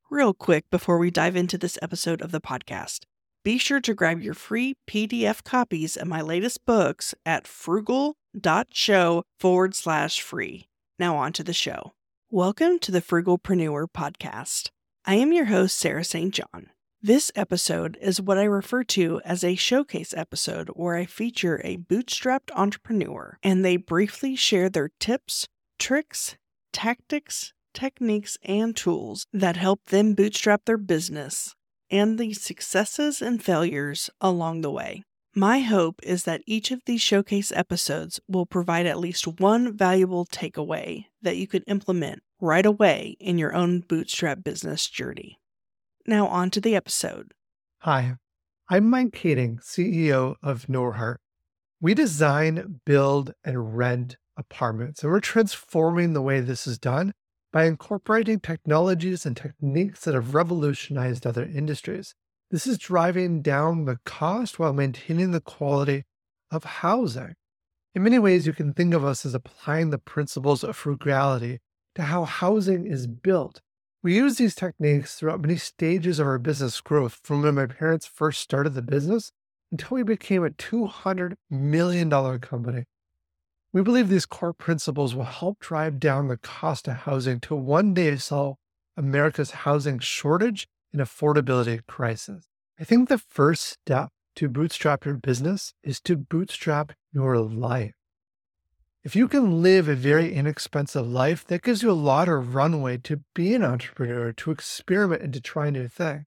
Real quick before we dive into this episode of the podcast, be sure to grab your free PDF copies of my latest books at frugal.show/free. Now on to the show. Welcome to the Frugalpreneur podcast. I am your host, Sarah St. John. This episode is what I refer to as a showcase episode where I feature a bootstrapped entrepreneur and they briefly share their tips, tricks, tactics, techniques, and tools that help them bootstrap their business and the successes and failures along the way. My hope is that each of these showcase episodes will provide at least one valuable takeaway that you could implement right away in your own bootstrap business journey. Now on to the episode. Hi, I'm Mike Kading, CEO of Norhart. We design, build, and rent apartments, and we're transforming the way this is done by incorporating technologies and techniques that have revolutionized other industries. This is driving down the cost while maintaining the quality of housing. In many ways, you can think of us as applying the principles of frugality to how housing is built. We use these techniques throughout many stages of our business growth, from when my parents first started the business until we became a $200 million company. We believe these core principles will help drive down the cost of housing to one day solve America's housing shortage and affordability crisis. I think the first step to bootstrap your business is to bootstrap your life. If you can live a very inexpensive life, that gives you a lot of runway to be an entrepreneur, to experiment and to try new things.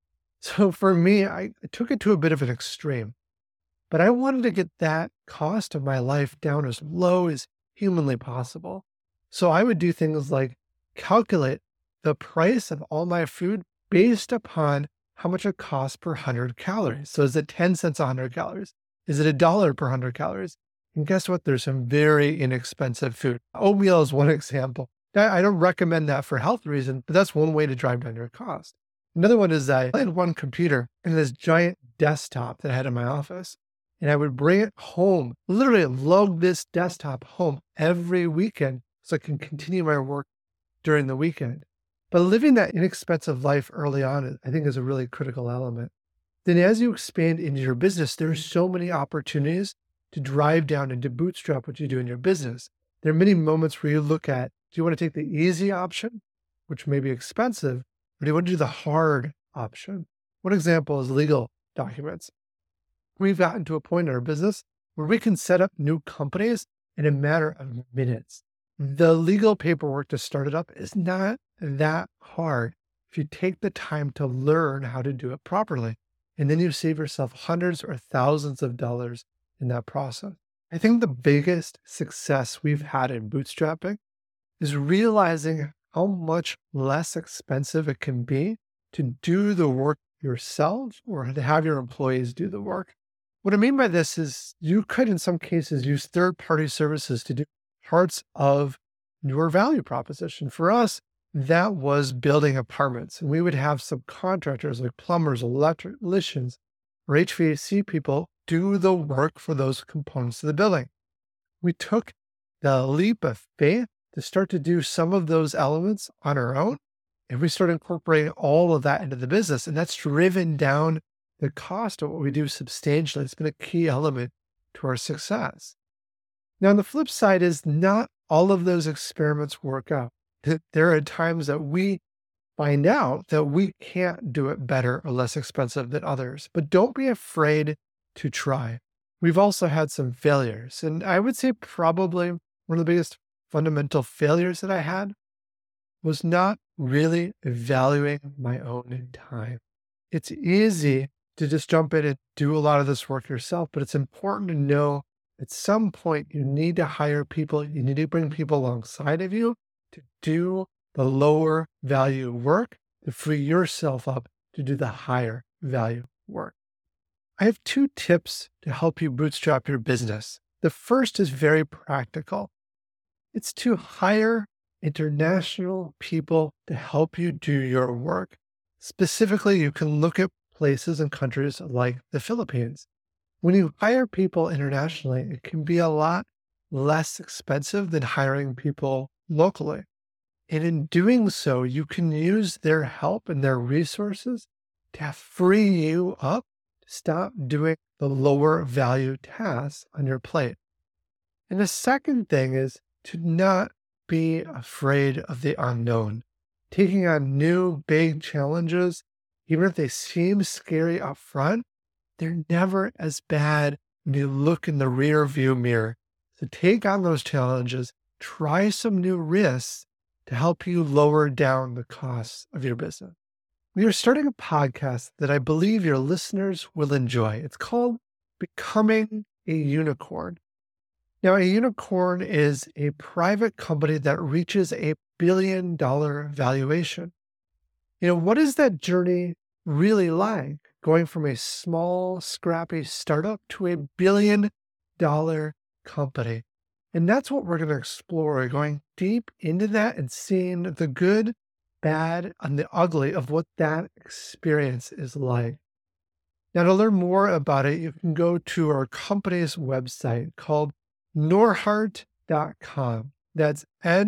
So for me, I took it to a bit of an extreme, but I wanted to get that cost of my life down as low as humanly possible. So I would do things like calculate the price of all my food based upon how much it costs per 100 calories. So is it 10 cents a 100 calories? Is it $1 per 100 calories? And guess what? There's some very inexpensive food. Oatmeal is one example. I don't recommend that for health reasons, but that's one way to drive down your cost. Another one is I had one computer and this giant desktop that I had in my office. And I would bring it home, literally lug this desktop home every weekend so I can continue my work during the weekend. But living that inexpensive life early on, I think, is a really critical element. Then as you expand into your business, there are so many opportunities to drive down and to bootstrap what you do in your business. There are many moments where you look at, do you want to take the easy option, which may be expensive, or do you want to do the hard option? One example is legal documents. We've gotten to a point in our business where we can set up new companies in a matter of minutes. The legal paperwork to start it up is not that hard if you take the time to learn how to do it properly. And then you save yourself hundreds or thousands of dollars in that process. I think the biggest success we've had in bootstrapping is realizing how much less expensive it can be to do the work yourself or to have your employees do the work. What I mean by this is you could, in some cases, use third-party services to do parts of your value proposition. For us, that was building apartments. And we would have subcontractors like plumbers, electricians, or HVAC people do the work for those components of the building. We took the leap of faith to start to do some of those elements on our own, and we started incorporating all of that into the business. And that's driven down the cost of what we do substantially. It's been a key element to our success. Now, on the flip side is not all of those experiments work out. There are times that we find out that we can't do it better or less expensive than others, but don't be afraid to try. We've also had some failures, and I would say probably one of the biggest fundamental failures that I had was not really evaluating my own time. It's easy to just jump in and do a lot of this work yourself, but it's important to know at some point you need to hire people, you need to bring people alongside of you to do the lower value work to free yourself up to do the higher value work. I have 2 tips to help you bootstrap your business. The first is very practical. It's to hire international people to help you do your work. Specifically, you can look at places and countries like the Philippines. When you hire people internationally, it can be a lot less expensive than hiring people locally. And in doing so, you can use their help and their resources to free you up to stop doing the lower value tasks on your plate. And the second thing is to not be afraid of the unknown. Taking on new big challenges, even if they seem scary up front, they're never as bad when you look in the rear view mirror. So take on those challenges, try some new risks to help you lower down the costs of your business. We are starting a podcast that I believe your listeners will enjoy. It's called Becoming a Unicorn. Now, a unicorn is a private company that reaches $1 billion valuation. What is that journey really like? Going from a small, scrappy startup to $1 billion company. And that's what we're going to explore, going deep into that and seeing the good, bad, and the ugly of what that experience is like. Now, to learn more about it, you can go to our company's website called norhart.com. That's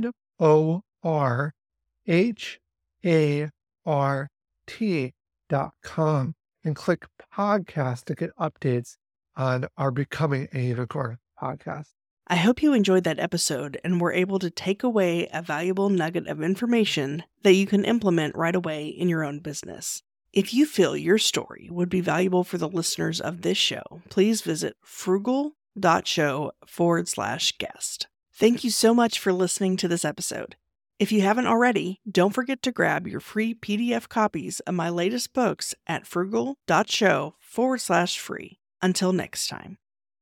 NORHART.com, and click podcast to get updates on our Becoming a Unicorn podcast. I hope you enjoyed that episode and were able to take away a valuable nugget of information that you can implement right away in your own business. If you feel your story would be valuable for the listeners of this show, please visit frugal.show/guest. Thank you so much for listening to this episode. If you haven't already, don't forget to grab your free PDF copies of my latest books at frugal.show/free. Until next time.